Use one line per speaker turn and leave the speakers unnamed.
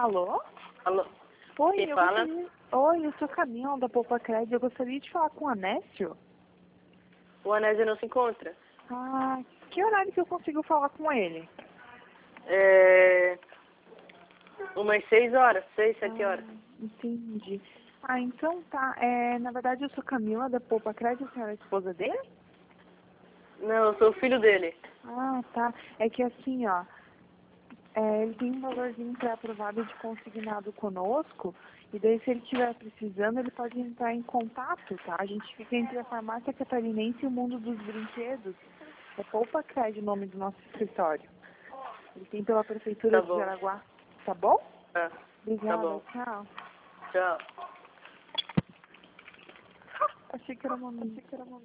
Alô?
Alô?
Oi,
Quem fala?
Oi, eu sou Camila da Poupa Crédito. Eu gostaria de falar com o Anésio.
O Anésio não se encontra?
Ah, que horário que eu consigo falar com ele?
Umas 6 horas, 6, 7 horas.
Entendi. Ah, então tá. Na verdade, eu sou Camila da Poupa Crédito. A senhora é a esposa dele?
Não, eu sou o filho dele.
Ah, tá. É que assim, ó. Ele tem um valorzinho pré-aprovado de consignado conosco, e daí se ele estiver precisando, ele pode entrar em contato, tá? A gente fica entre a farmácia catarinense e o mundo dos brinquedos. É Poupa Crédito o nome do nosso escritório. Ele tem pela prefeitura
Tá
de
bom.
Jaraguá. Tá bom?
Tá
Obrigada,
bom.
tchau.
Tchau.
Achei que era uma